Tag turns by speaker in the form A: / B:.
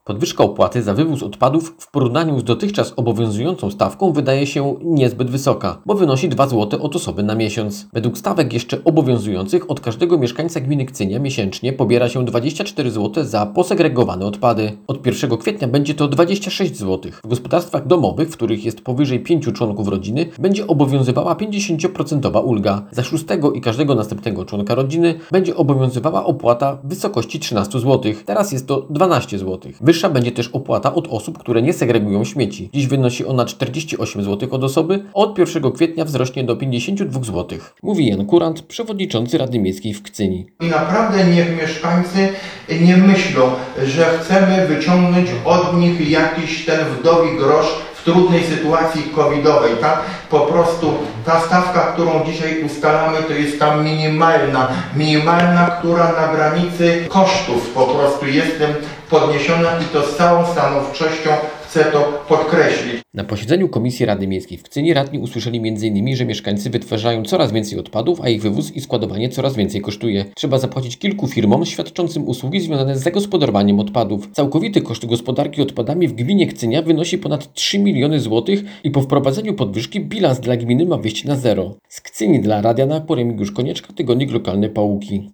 A: Podwyżka opłaty za wywóz odpadów w porównaniu z dotychczas obowiązującą stawką wydaje się niezbyt wysoka, bo wynosi 2 zł od osoby na miesiąc. Według stawek jeszcze obowiązujących od każdego mieszkańca gminy Kcynia miesięcznie pobiera się 24 zł za posegregowane odpady. Od 1 kwietnia będzie to 26 zł. W gospodarstwach domowych, w których jest powyżej 5 członków rodziny, będzie obowiązywała 50% ulga. Za 6 i każdego następnego członka rodziny będzie obowiązywała opłata w wysokości 13 zł. Teraz jest to 12 zł. Wyższa będzie też opłata od osób, które nie segregują śmieci. Dziś wynosi ona 48 zł od osoby, a od 1 kwietnia wzrośnie do 52 zł. Mówi Jan Kurant, przewodniczący Rady Miejskiej w Kcyni.
B: I naprawdę niech mieszkańcy nie myślą, że chcemy wyciągnąć od nich jakiś ten wdowi grosz w trudnej sytuacji covidowej, tak? Po prostu ta stawka, którą dzisiaj ustalamy, to jest ta minimalna, która na granicy kosztów po prostu jest tym podniesiona i to z całą stanowczością chcę to podkreślić.
A: Na posiedzeniu Komisji Rady Miejskiej w Kcyni radni usłyszeli m.in., że mieszkańcy wytwarzają coraz więcej odpadów, a ich wywóz i składowanie coraz więcej kosztuje. Trzeba zapłacić kilku firmom świadczącym usługi związane z zagospodarowaniem odpadów. Całkowity koszt gospodarki odpadami w gminie Kcynia wynosi ponad 3 miliony złotych i po wprowadzeniu podwyżki bilans dla gminy ma wyjść na zero. Z Kcyni dla Radia Napór Remigiusz Konieczka, Tygodnik Lokalny Pałuki.